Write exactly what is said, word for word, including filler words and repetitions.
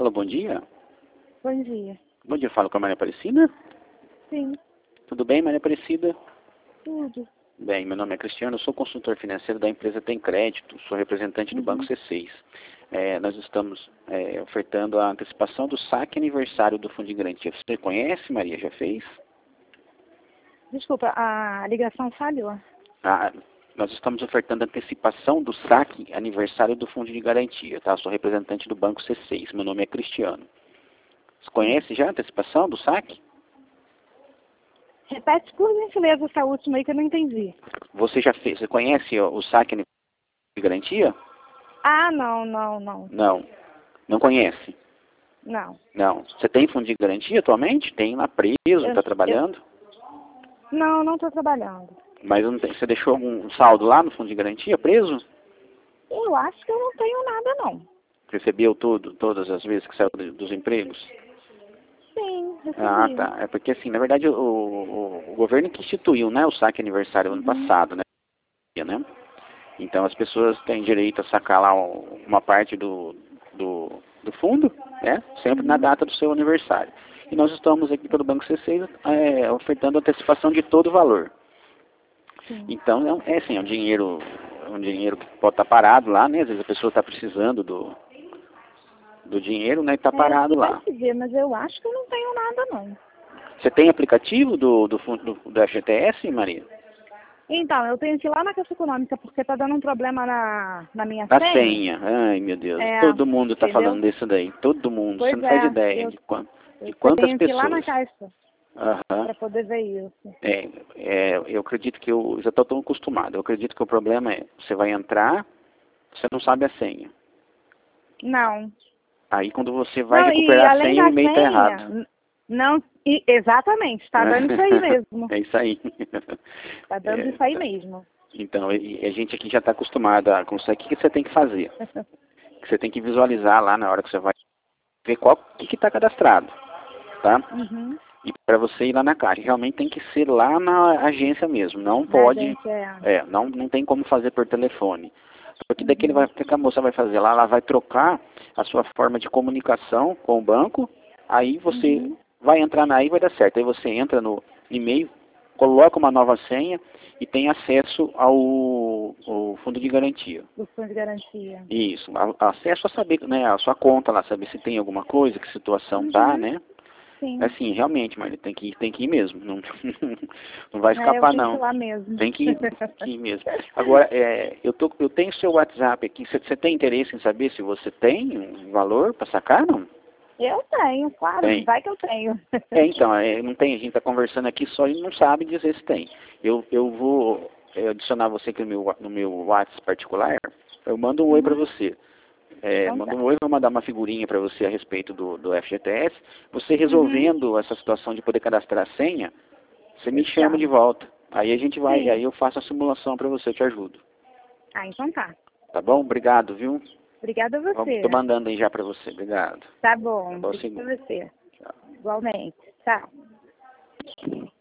Alô, bom dia. Bom dia. Bom dia, falo com a Maria Aparecida. Sim, Tudo bem, Maria Aparecida? tudo. Bem, meu nome é Cristiano, eu sou consultor financeiro da empresa Tem Crédito, sou representante do Uhum. Banco C seis. É, nós estamos é, ofertando a antecipação do saque aniversário do Fundo de Garantia. Você conhece, Maria? Já fez? Desculpa, a ligação falhou. Ah, nós estamos ofertando a antecipação do saque aniversário do Fundo de Garantia, tá? Sou representante do Banco C seis, meu nome é Cristiano. Você conhece já a antecipação do saque? Repete por gentileza essa última aí que eu não entendi. Você já fez? Você conhece o, o saque aniversário de garantia? Ah, não, não, não. Não. Não conhece? Não. Não. Você tem fundo de garantia atualmente? Tem lá preso, Eu, está eu, trabalhando? não, não estou trabalhando. Mas não tem, você deixou algum saldo lá no fundo de garantia preso? Eu acho que eu não tenho nada, não. Recebeu tudo, todas as vezes que saiu do- dos empregos? Sim, Ah, recebi. tá. É porque assim, na verdade o, o, o governo que instituiu, né, o saque aniversário ano Uhum. passado, né? né? Então as pessoas têm direito a sacar lá um- uma parte do, do, do fundo, né? Sempre na Uhum. data do seu aniversário. E nós estamos aqui pelo Banco C seis é, ofertando antecipação de todo o valor. Sim. Então é, um- é assim, é um dinheiro, é um dinheiro que pode estar parado lá, né? Às vezes a pessoa está precisando do, do dinheiro, né? E está É, parado lá. pode ver, mas eu acho que eu não tenho nada, não. Você tem aplicativo do, do fundo do, do F G T S, Maria? Então, eu tenho que ir lá na Caixa Econômica porque tá dando um problema na, na minha A senha. senha. Ai, meu Deus. É, Todo mundo está entendeu? falando disso daí. Todo mundo. Você Pois não faz é, ideia eu, de, quan- de eu quantas tenho que ir lá na pessoas. Caixa Aham. para poder ver isso. É, é, eu acredito que eu já estou tão acostumado. Eu acredito que o problema é, você vai entrar, você não sabe a senha. Não. Aí quando você vai Não, e recuperar a além senha, o da e-mail está errado. senha, n- não, e- exatamente, está dando isso aí mesmo. É isso aí. Está dando É, isso aí tá. mesmo. Então, e- e a gente aqui já está acostumado a com isso aqui. O que você tem que fazer? Que você tem que visualizar lá na hora que você vai ver qual que está cadastrado, tá? Uhum. E para você ir lá na caixa, realmente tem que ser lá na agência mesmo. Não Da pode, agência é. é, não, não tem como fazer por telefone. Porque daquele vai, Uhum. o que a moça vai fazer lá? Ela vai trocar a sua forma de comunicação com o banco, aí você Uhum. vai entrar na aí vai dar certo. Aí você entra no e-mail, coloca uma nova senha e tem acesso ao, ao fundo de garantia. Do fundo de garantia. Isso, a- acesso a saber, né, a sua conta lá, saber se tem alguma coisa, que situação tá, Uhum. né? Sim. Assim, realmente, mas tem que ir, tem que ir mesmo. Não, não vai É, eu escapar tenho que ir não. lá mesmo. Tem que ir, que ir mesmo. Agora, é, eu, tô, eu tenho seu WhatsApp aqui. Você tem interesse em saber se você tem um valor para sacar, não? Eu tenho, claro, Tem. vai que eu tenho. É, então, é, não tem, a gente está conversando aqui só e não sabe dizer se tem. Eu, eu vou é, adicionar você aqui no meu, no meu WhatsApp particular. Eu mando um oi para Uhum. você. É, Então mando tá. um oi, vou mandar uma figurinha para você a respeito do, do F G T S. Você Uhum. resolvendo essa situação de poder cadastrar a senha, você Eu me te chama de chamo. volta. Aí a gente vai, Sim. aí eu faço a simulação para você, eu te ajudo. Ah, então tá. Tá bom? Obrigado, viu? Obrigada a Tô você. mandando aí já para você. Obrigado. Tá bom. Bom Obrigada segundo. a você. Tchau. Igualmente. Tchau.